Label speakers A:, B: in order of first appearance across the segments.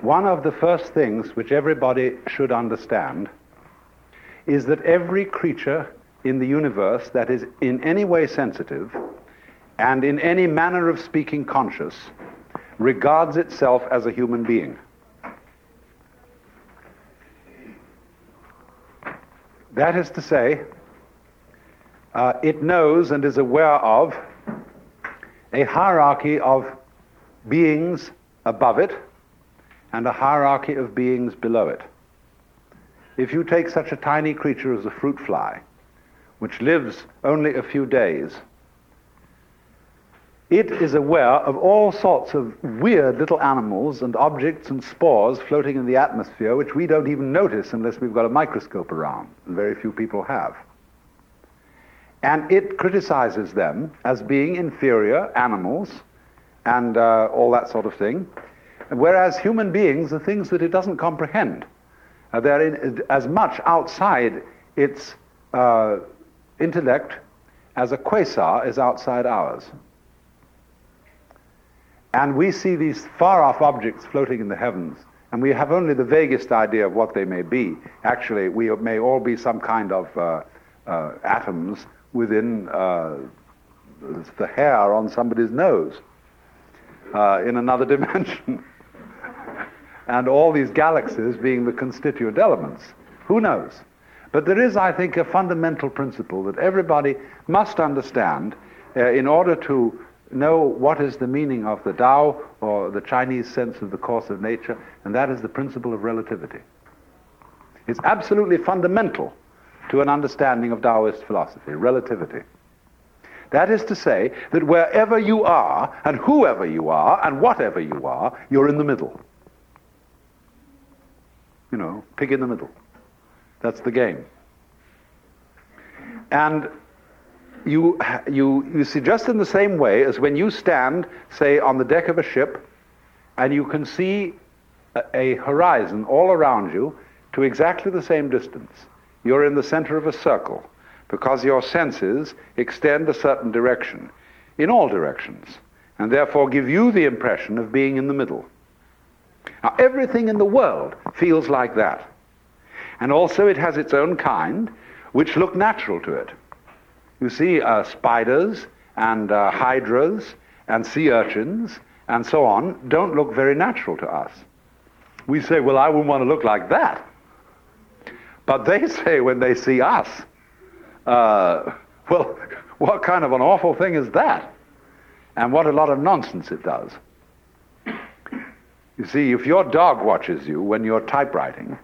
A: one of the first things which everybody should understand is that every creature in the universe that is in any way sensitive and in any manner of speaking conscious regards itself as a human being. That is to say, it knows and is aware of a hierarchy of beings above it and a hierarchy of beings below it. If you take such a tiny creature as a fruit fly, which lives only a few days, it is aware of all sorts of weird little animals and objects and spores floating in the atmosphere which we don't even notice unless we've got a microscope around, and very few people have. And it criticizes them as being inferior animals and all that sort of thing, whereas human beings are things that it doesn't comprehend. They're as much outside its intellect as a quasar is outside ours. And we see these far-off objects floating in the heavens, and we have only the vaguest idea of what they may be. Actually, we may all be some kind of atoms within the hair on somebody's nose in another dimension. And all these galaxies being the constituent elements. Who knows? But there is, I think, a fundamental principle that everybody must understand in order to know what is the meaning of the Tao, or the Chinese sense of the course of nature, and that is the principle of relativity. It's absolutely fundamental to an understanding of Taoist philosophy, relativity. That is to say that wherever you are, and whoever you are, and whatever you are, you're in the middle. You know, pig in the middle. That's the game. And you see, just in the same way as when you stand, say, on the deck of a ship, and you can see a horizon all around you to exactly the same distance. You're in the center of a circle, because your senses extend a certain direction, in all directions, and therefore give you the impression of being in the middle. Now, everything in the world feels like that. And also it has its own kind, which look natural to it. You see, spiders and hydras and sea urchins and so on don't look very natural to us. We say, well, I wouldn't want to look like that. But they say when they see us, well, what kind of an awful thing is that? And what a lot of nonsense it does. You see, if your dog watches you when you're typewriting,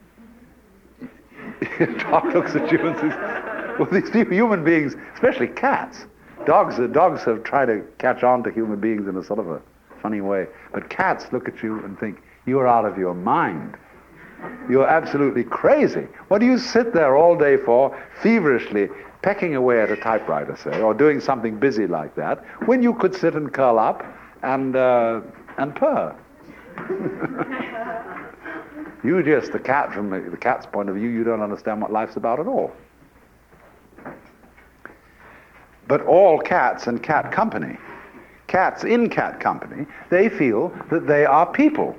A: your dog looks at you and says, well, these human beings, especially cats, dogs have tried to catch on to human beings in a sort of a funny way, but cats look at you and think, you're out of your mind. You're absolutely crazy. What do you sit there all day for, feverishly pecking away at a typewriter, say, or doing something busy like that, when you could sit and curl up and purr? You just, the cat, from the cat's point of view, you don't understand what life's about at all. But all cats and cat company, cats in cat company, they feel that they are people.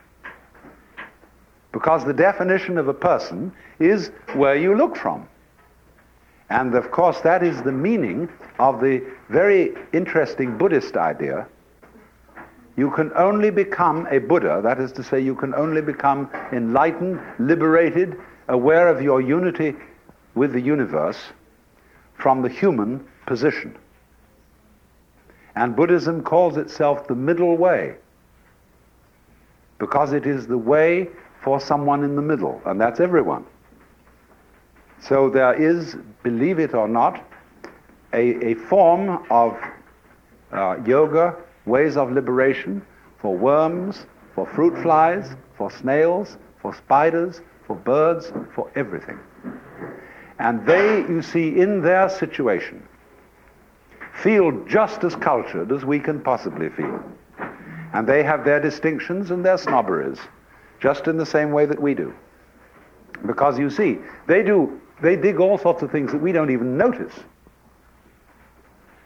A: Because the definition of a person is where you look from. And of course that is the meaning of the very interesting Buddhist idea. You can only become a Buddha, that is to say, you can only become enlightened, liberated, aware of your unity with the universe from the human position. And Buddhism calls itself the middle way, because it is the way for someone in the middle, and that's everyone. So there is, believe it or not, a form of yoga, ways of liberation for worms, for fruit flies, for snails, for spiders, for birds, for everything. And they, you see, in their situation, feel just as cultured as we can possibly feel. And they have their distinctions and their snobberies, just in the same way that we do. Because you see, they dig all sorts of things that we don't even notice.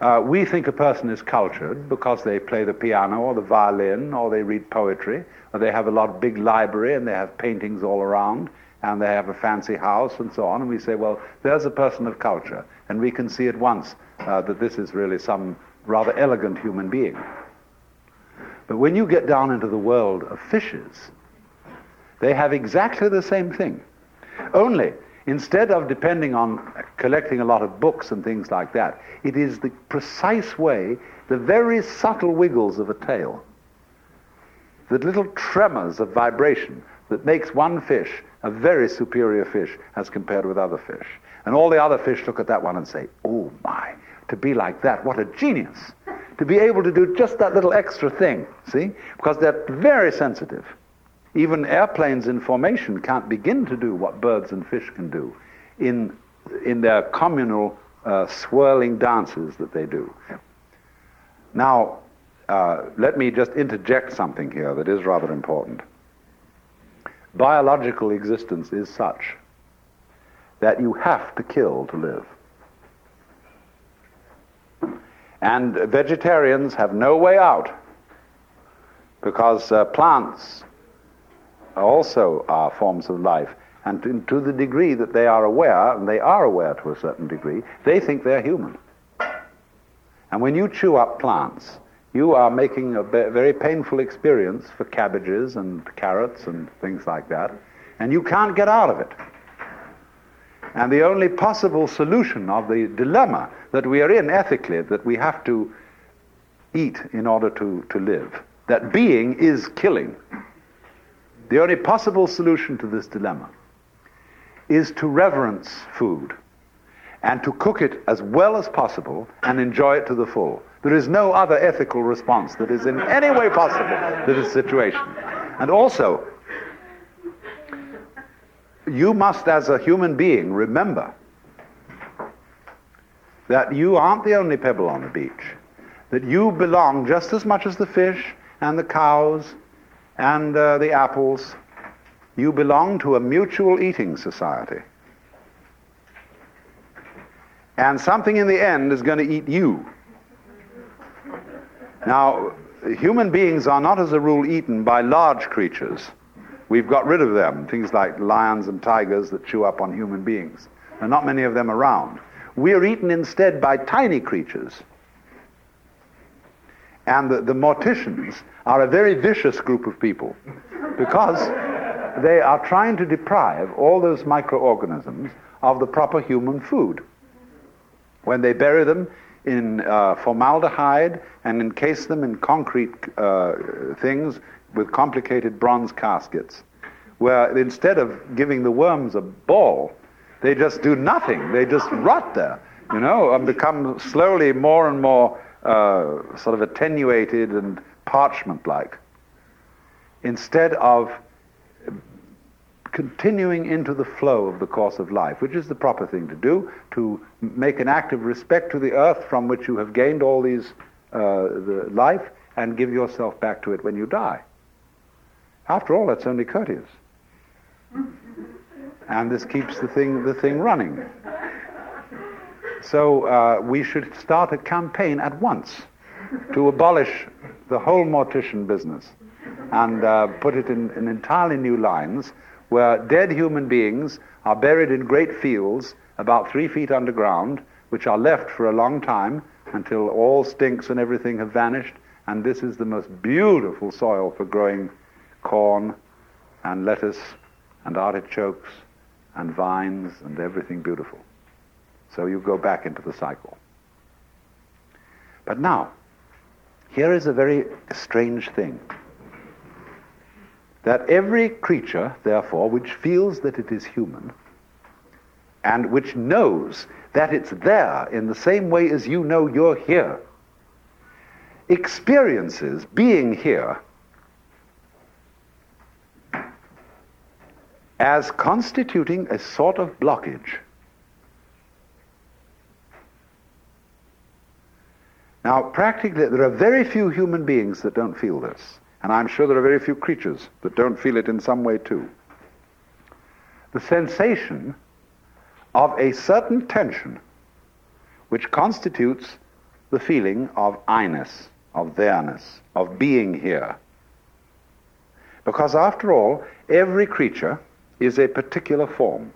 A: We think a person is cultured because they play the piano or the violin or they read poetry or they have a big library and they have paintings all around and they have a fancy house and so on. And we say, well, there's a person of culture. And we can see at once that this is really some rather elegant human being. But when you get down into the world of fishes, they have exactly the same thing. Only, instead of depending on collecting a lot of books and things like that, it is the precise way, the very subtle wiggles of a tail, the little tremors of vibration that makes one fish a very superior fish as compared with other fish. And all the other fish look at that one and say, oh my, to be like that, what a genius. To be able to do just that little extra thing, see? Because they're very sensitive. Even airplanes in formation can't begin to do what birds and fish can do in their communal swirling dances that they do. Now, let me just interject something here that is rather important. Biological existence is such that you have to kill to live. And vegetarians have no way out because plants also are forms of life. And to the degree that they are aware, and they are aware to a certain degree, they think they're human. And when you chew up plants, you are making a very painful experience for cabbages and carrots and things like that, and you can't get out of it. And the only possible solution of the dilemma that we are in ethically, that we have to eat in order to live, that being is killing, the only possible solution to this dilemma is to reverence food and to cook it as well as possible and enjoy it to the full. There is no other ethical response that is in any way possible to this situation. And also, you must, as a human being, remember that you aren't the only pebble on the beach, that you belong just as much as the fish and the cows and the apples. You belong to a mutual eating society. And something in the end is going to eat you. Now, human beings are not as a rule eaten by large creatures. We've got rid of them, things like lions and tigers that chew up on human beings. There are not many of them around. We are eaten instead by tiny creatures. And the morticians are a very vicious group of people because they are trying to deprive all those microorganisms of the proper human food. When they bury them in formaldehyde and encase them in concrete things with complicated bronze caskets, where instead of giving the worms a ball, they just do nothing. They just rot there, and become slowly more and more sort of attenuated and parchment-like, instead of continuing into the flow of the course of life, which is the proper thing to do, to make an act of respect to the earth from which you have gained all these the life, and give yourself back to it when you die. After all, that's only courteous. And this keeps the thing running. So we should start a campaign at once to abolish the whole mortician business and put it in entirely new lines, where dead human beings are buried in great fields about 3 feet underground, which are left for a long time until all stinks and everything have vanished, and this is the most beautiful soil for growing corn and lettuce and artichokes and vines and everything beautiful. So you go back into the cycle. But now, here is a very strange thing. That every creature, therefore, which feels that it is human, and which knows that it's there in the same way as you know you're here, experiences being here as constituting a sort of blockage. Now, practically, there are very few human beings that don't feel this. And I'm sure there are very few creatures that don't feel it in some way too. The sensation of a certain tension which constitutes the feeling of I-ness, of there-ness, of being here. Because after all, every creature is a particular form.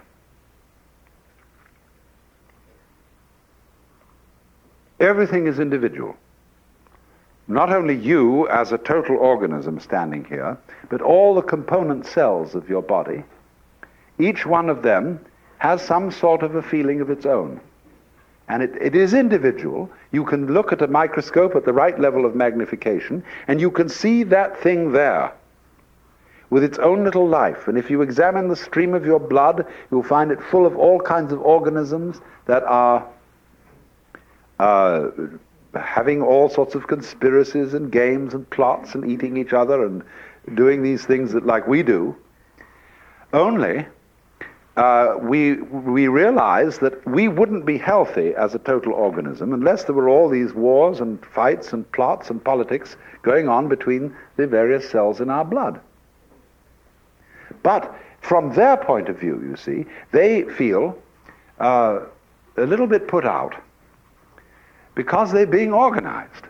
A: Everything is individual. Not only you as a total organism standing here, but all the component cells of your body, each one of them has some sort of a feeling of its own. And it is individual. You can look at a microscope at the right level of magnification, and you can see that thing there with its own little life. And if you examine the stream of your blood, you'll find it full of all kinds of organisms that are having all sorts of conspiracies and games and plots and eating each other and doing these things that like we do. Only we realize that we wouldn't be healthy as a total organism unless there were all these wars and fights and plots and politics going on between the various cells in our blood. But from their point of view, you see, they feel a little bit put out because they're being organized.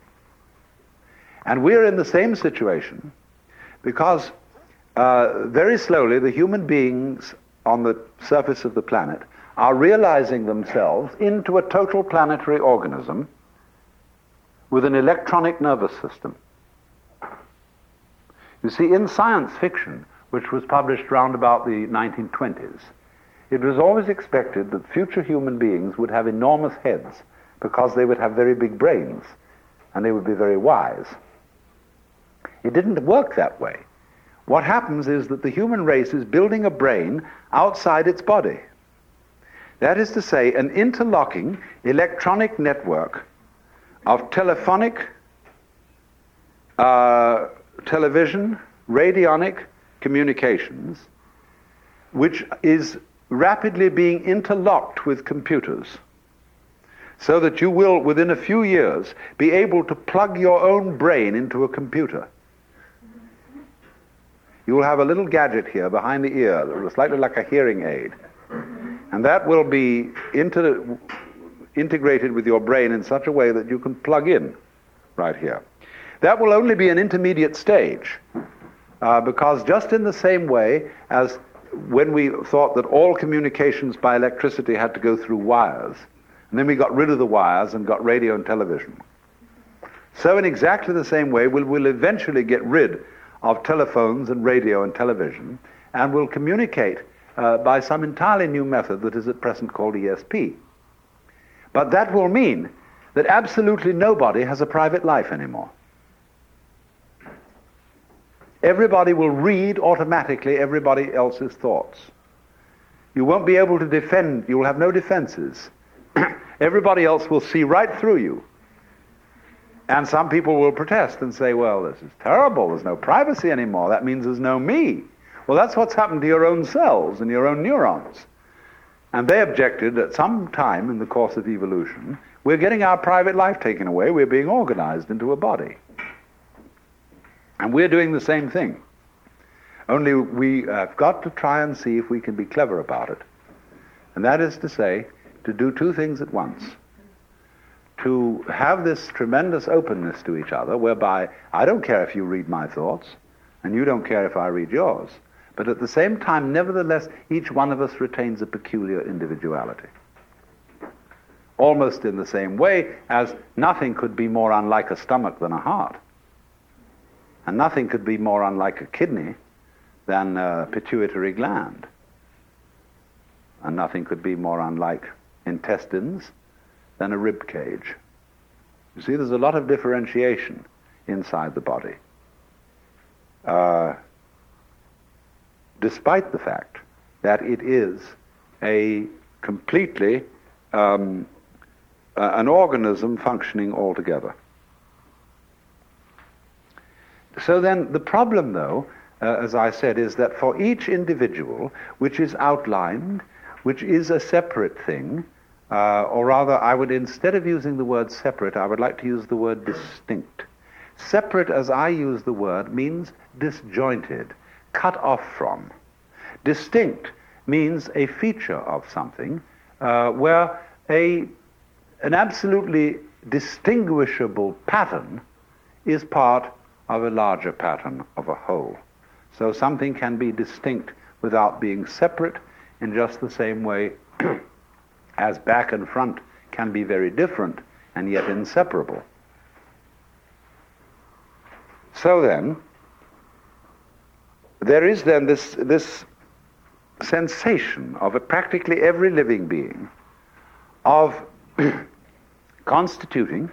A: And we're in the same situation because very slowly the human beings on the surface of the planet are realizing themselves into a total planetary organism with an electronic nervous system. You see, in science fiction, which was published round about the 1920s, it was always expected that future human beings would have enormous heads because they would have very big brains and they would be very wise. It didn't work that way. What happens is that the human race is building a brain outside its body. That is to say, an interlocking electronic network of telephonic, television, radionic communications, which is rapidly being interlocked with computers, so that you will, within a few years, be able to plug your own brain into a computer. You will have a little gadget here behind the ear that looks slightly like a hearing aid. And that will be integrated with your brain in such a way that you can plug in right here. That will only be an intermediate stage, because just in the same way as when we thought that all communications by electricity had to go through wires, and then we got rid of the wires and got radio and television. So in exactly the same way, we'll eventually get rid of telephones and radio and television, and will communicate by some entirely new method that is at present called ESP. But that will mean that absolutely nobody has a private life anymore. Everybody will read automatically everybody else's thoughts. You won't be able to defend, you will have no defenses. Everybody else will see right through you. And some people will protest and say, well, this is terrible, there's no privacy anymore, that means there's no me. Well, that's what's happened to your own cells and your own neurons. And they objected at some time in the course of evolution, we're getting our private life taken away, we're being organized into a body. And we're doing the same thing. Only we have got to try and see if we can be clever about it. And that is to say, to do two things at once. To have this tremendous openness to each other, whereby I don't care if you read my thoughts, and you don't care if I read yours. But at the same time, nevertheless, each one of us retains a peculiar individuality. Almost in the same way as nothing could be more unlike a stomach than a heart. And nothing could be more unlike a kidney than a pituitary gland. And nothing could be more unlike intestines than a rib cage. You see, there's a lot of differentiation inside the body. Despite the fact that it is a completely an organism functioning altogether. So then the problem, though, as I said, is that for each individual, which is outlined, which is a separate thing, or rather, I would, instead of using the word separate, I would like to use the word distinct. Separate, as I use the word, means disjointed, cut off from. Distinct means a feature of something where an absolutely distinguishable pattern is part of a larger pattern of a whole. So something can be distinct without being separate, in just the same way as back and front can be very different and yet inseparable. So then, there is then this sensation of practically every living being of constituting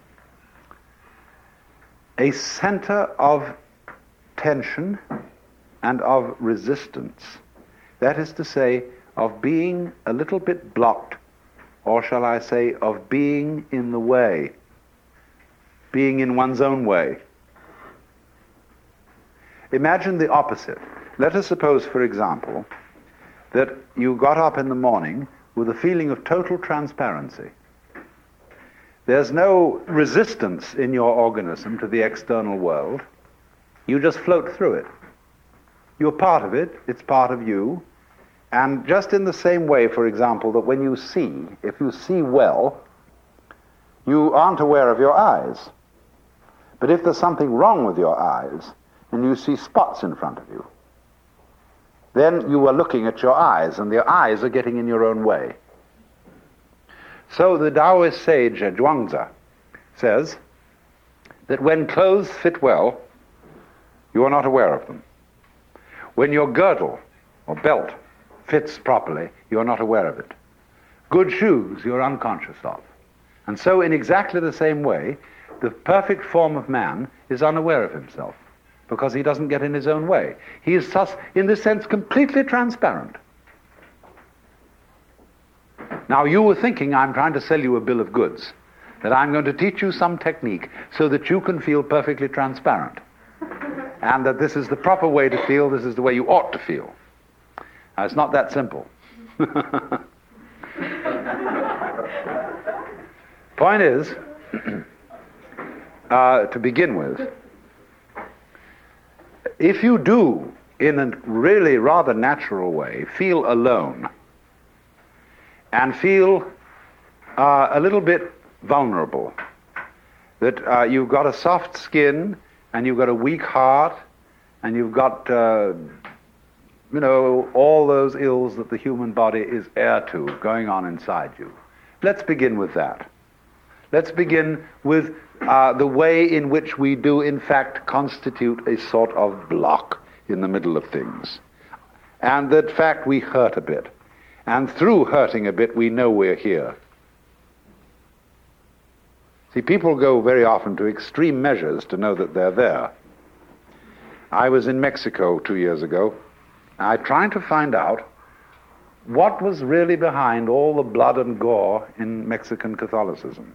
A: a center of tension and of resistance. That is to say, of being a little bit blocked, or shall I say, of being in the way, being in one's own way. Imagine the opposite. Let us suppose, for example, that you got up in the morning with a feeling of total transparency. There's no resistance in your organism to the external world. You just float through it. You're part of it, it's part of you. And just in the same way, for example, that when you see, if you see well, you aren't aware of your eyes. But if there's something wrong with your eyes, and you see spots in front of you, then you are looking at your eyes, and your eyes are getting in your own way. So the Taoist sage Zhuangzi says that when clothes fit well, you are not aware of them. When your girdle or belt fits properly, you are not aware of it. Good shoes you are unconscious of. And so in exactly the same way, the perfect form of man is unaware of himself, because he doesn't get in his own way. He is thus, in this sense, completely transparent. Now you were thinking I'm trying to sell you a bill of goods, that I'm going to teach you some technique so that you can feel perfectly transparent, and that this is the proper way to feel, this is the way you ought to feel. Now it's not that simple. Point is, to begin with, if you do, in a really rather natural way, feel alone and feel a little bit vulnerable, that you've got a soft skin and you've got a weak heart and you've got, all those ills that the human body is heir to going on inside you. Let's begin with that. Let's begin with the way in which we do, in fact, constitute a sort of block in the middle of things. And that fact we hurt a bit. And through hurting a bit, we know we're here. See, people go very often to extreme measures to know that they're there. I was in Mexico 2 years ago. I tried to find out what was really behind all the blood and gore in Mexican Catholicism.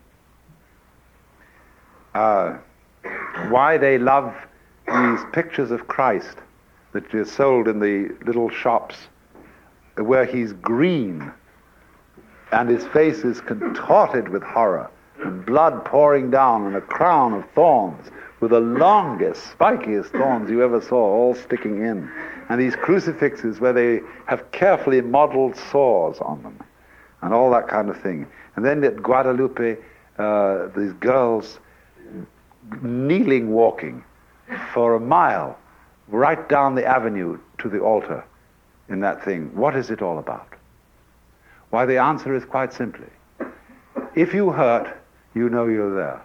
A: Why they love these pictures of Christ that are sold in the little shops where he's green and his face is contorted with horror and blood pouring down and a crown of thorns with the longest, spikiest thorns you ever saw, all sticking in, and these crucifixes where they have carefully modeled sores on them and all that kind of thing. And then at Guadalupe, these girls kneeling walking for a mile right down the avenue to the altar in that thing. What is it all about? Why, the answer is quite simply, if you hurt, you know you're there.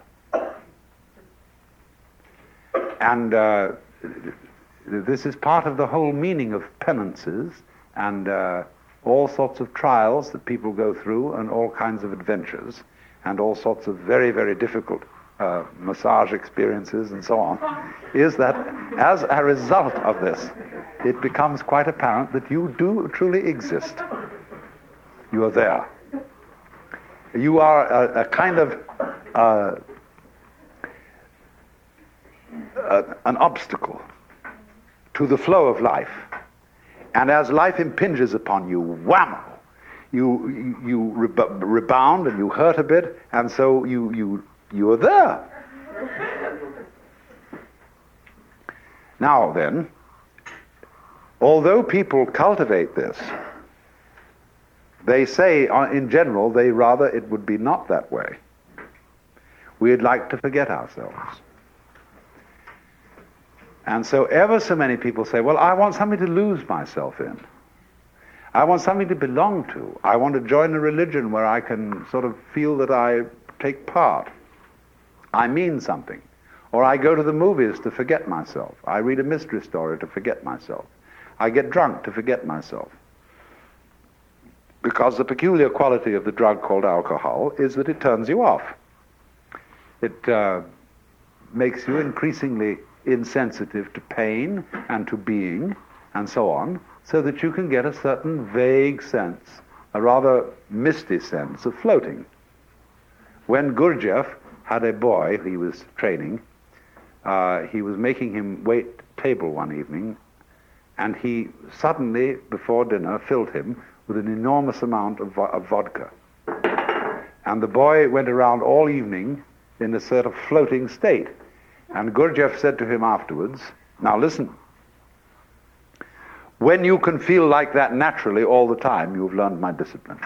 A: And this is part of the whole meaning of penances and all sorts of trials that people go through and all kinds of adventures and all sorts of very, very difficult massage experiences and so on, is that as a result of this, it becomes quite apparent that you do truly exist. You are there. You are a kind of an obstacle to the flow of life. And as life impinges upon you, whammo, you rebound and you hurt a bit, and so you are there. Now then, although people cultivate this, they say, in general, it would be not that way. We'd like to forget ourselves. And so ever so many people say, well, I want something to lose myself in. I want something to belong to. I want to join a religion where I can sort of feel that I take part. I mean something. Or I go to the movies to forget myself. I read a mystery story to forget myself. I get drunk to forget myself. Because the peculiar quality of the drug called alcohol is that it turns you off. It makes you increasingly insensitive to pain and to being and so on, so that you can get a certain vague sense, a rather misty sense of floating. When Gurdjieff had a boy he was training, he was making him wait table one evening, and he suddenly, before dinner, filled him with an enormous amount of vodka. And the boy went around all evening in a sort of floating state. And Gurdjieff said to him afterwards, now listen, when you can feel like that naturally all the time, you've learned my discipline.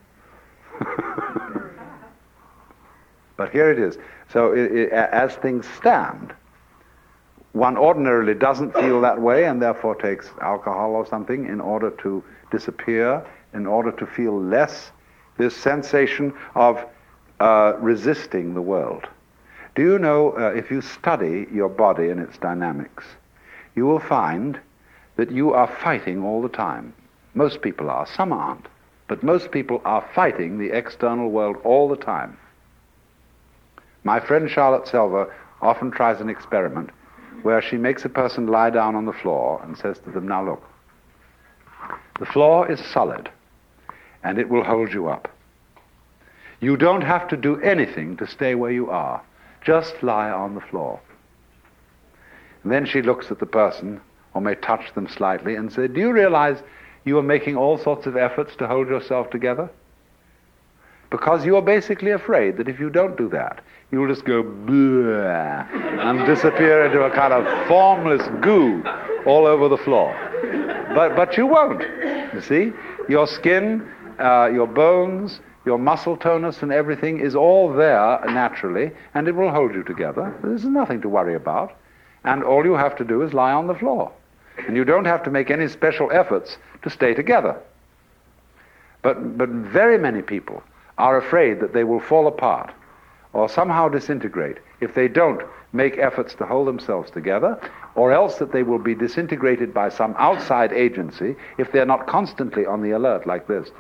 A: But here it is. So as things stand, one ordinarily doesn't feel that way and therefore takes alcohol or something in order to disappear, in order to feel less this sensation of resisting the world. Do you know, if you study your body and its dynamics, you will find that you are fighting all the time. Most people are, some aren't, but most people are fighting the external world all the time. My friend Charlotte Selver often tries an experiment where she makes a person lie down on the floor and says to them, now look, the floor is solid and it will hold you up. You don't have to do anything to stay where you are. Just lie on the floor. And then she looks at the person, or may touch them slightly, and say, do you realize you are making all sorts of efforts to hold yourself together? Because you are basically afraid that if you don't do that, you'll just go bleh and disappear into a kind of formless goo all over the floor. But you won't, you see? Your skin, your bones, your muscle tonus and everything is all there naturally, and it will hold you together. There's nothing to worry about. And all you have to do is lie on the floor. And you don't have to make any special efforts to stay together. But very many people are afraid that they will fall apart or somehow disintegrate if they don't make efforts to hold themselves together, or else that they will be disintegrated by some outside agency if they're not constantly on the alert like this,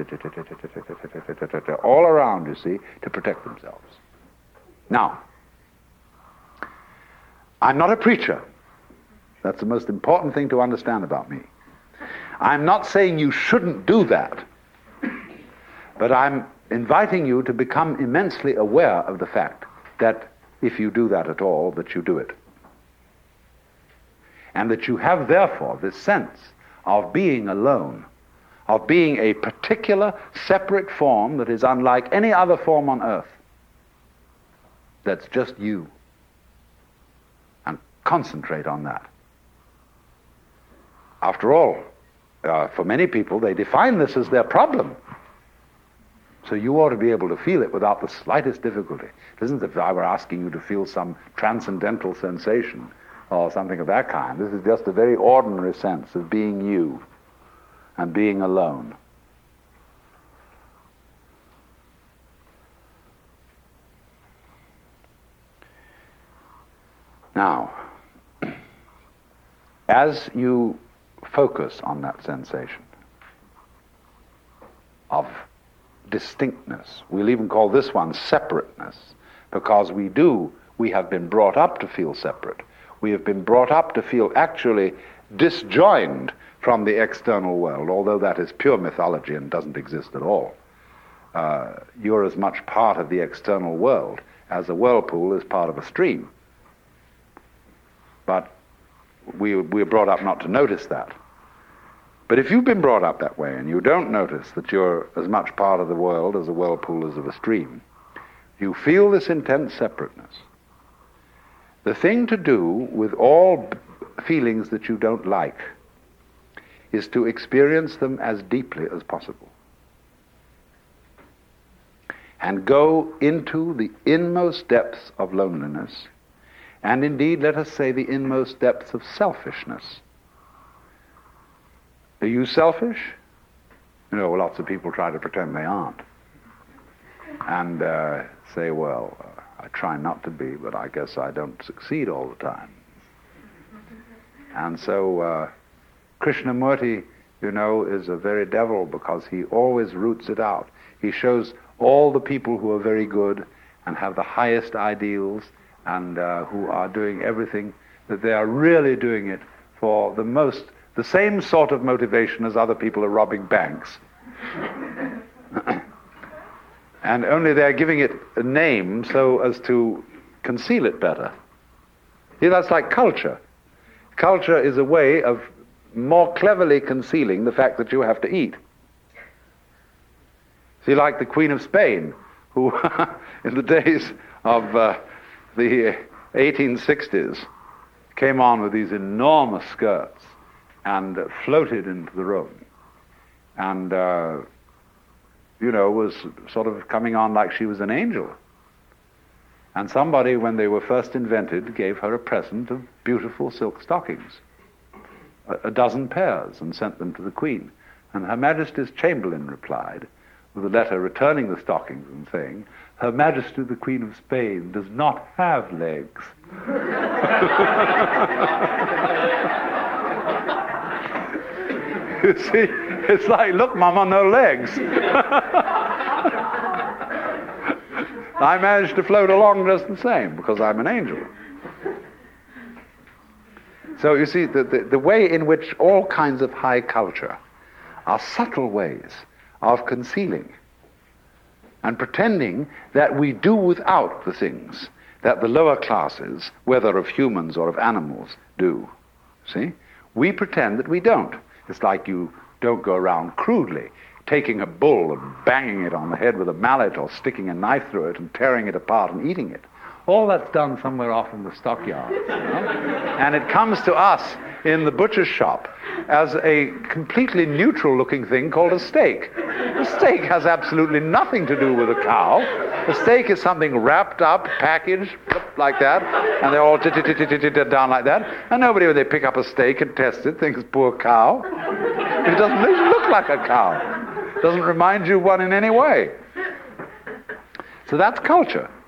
A: all around, you see, to protect themselves. Now, I'm not a preacher. That's the most important thing to understand about me. I'm not saying you shouldn't do that, but I'm inviting you to become immensely aware of the fact that if you do that at all, that you do it. And that you have, therefore, this sense of being alone, of being a particular, separate form that is unlike any other form on earth. That's just you. And concentrate on that. After all, for many people, they define this as their problem. So you ought to be able to feel it without the slightest difficulty. It isn't as if I were asking you to feel some transcendental sensation or something of that kind. This is just a very ordinary sense of being you and being alone. Now, as you focus on that sensation of distinctness, we'll even call this one separateness, because we have been brought up to feel separate. We have been brought up to feel actually disjoined from the external world, although that is pure mythology and doesn't exist at all. You're as much part of the external world as a whirlpool is part of a stream. But we're brought up not to notice that. But if you've been brought up that way and you don't notice that you're as much part of the world as a whirlpool is of a stream, you feel this intense separateness. The thing to do with all feelings that you don't like is to experience them as deeply as possible. and go into the inmost depths of loneliness, and indeed, let us say, the inmost depths of selfishness. Are you selfish? Lots of people try to pretend they aren't. And say, well, I try not to be, but I guess I don't succeed all the time. And so Krishnamurti, is a very devil, because he always roots it out. He shows all the people who are very good and have the highest ideals and who are doing everything, that they are really doing it for the same sort of motivation as other people are robbing banks. And only they're giving it a name so as to conceal it better. That's like culture. Culture is a way of more cleverly concealing the fact that you have to eat. See, like the Queen of Spain, who in the days of the 1860s came on with these enormous skirts and floated into the room and, was sort of coming on like she was an angel. And somebody, when they were first invented, gave her a present of beautiful silk stockings, a dozen pairs, and sent them to the Queen. And Her Majesty's Chamberlain replied with a letter returning the stockings and saying, Her Majesty the Queen of Spain does not have legs. You see, it's like, look, Mama, no legs. I managed to float along just the same because I'm an angel. So you see, the way in which all kinds of high culture are subtle ways of concealing and pretending that we do without the things that the lower classes, whether of humans or of animals, do. See? We pretend that we don't. It's like you don't go around crudely taking a bull and banging it on the head with a mallet or sticking a knife through it and tearing it apart and eating it. All that's done somewhere off in the stockyard. And it comes to us in the butcher's shop as a completely neutral-looking thing called a steak. The steak has absolutely nothing to do with a cow. The steak is something wrapped up, packaged, like that, and they're all down like that. And nobody, when they pick up a steak and test it, thinks, poor cow. It doesn't look like a cow. It doesn't remind you of one in any way. So that's culture.